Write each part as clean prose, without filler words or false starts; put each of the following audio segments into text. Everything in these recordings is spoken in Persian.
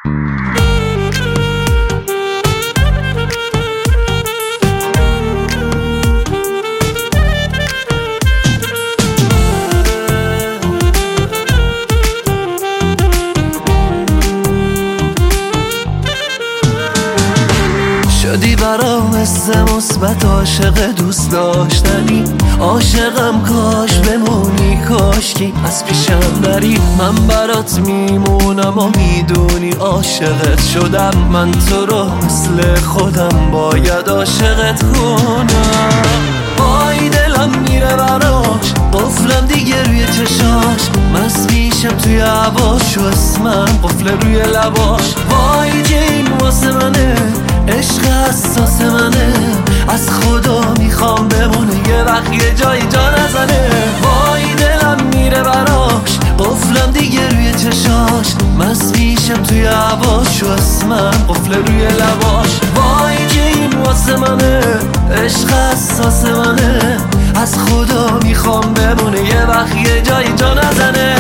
شدی برام حس مثبت، عاشق دوست داشتنی، عاشقم کاش بمونی، کاشکی از پیشم نری. من برات میمونم و میدونی عاشقت شدم، من تو رو مثل خودم باید عاشقت کنم. وای دلم میره براش، قفلم دیگه روی چشاش، مست میشم توی هواش و اسمم قفل روی لباش. وای که این واسه منه، عشق حساس منه، از خدا میخوام بمونه یه وقت یه جایی جا نزنه. وای دلم میره براش، قفلم دیگه روی چشاش، مست میشم توی هواش و اسمم قفل روی لباش. وای که این واسه منه، عشق حساس منه، از خدا میخوام بمونه یه وقت یه جایی جا نزنه.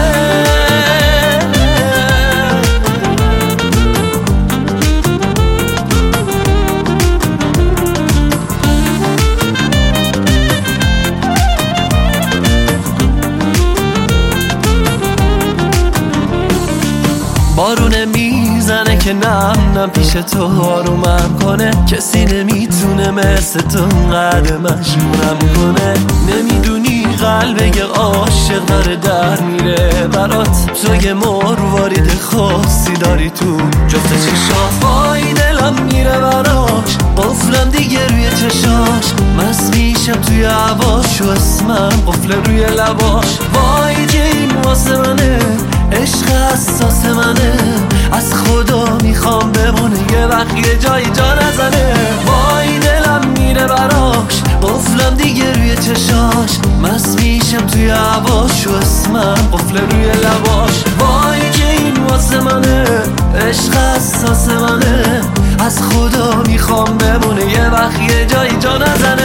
بارونه میزنه که نم پیش تو آرومم کنه، کسی نمیتونه مثل تو انقدر مجبورم کنه. نمیدونی قلب یه عاشق داره در میره برات، تو یه مروارید خاصی داری تو جفت چشات. وای دلم میره براش، قفلم دیگه روی چشاش، مست میشم توی هواش و اسمم قفل روی لباش. وای که این واسه منه، عشق حساس منه، از خدا میخوام بمونه یه وقت یه جایی جا نزنه. وای دلم میره براش، قفلم دیگه روی چشاش، مست میشم توی هواش و اسمم قفل روی لباش. وای که این واسه منه، عشق حساس منه، از خدا میخوام بمونه یه وقت یه جایی جا نزنه.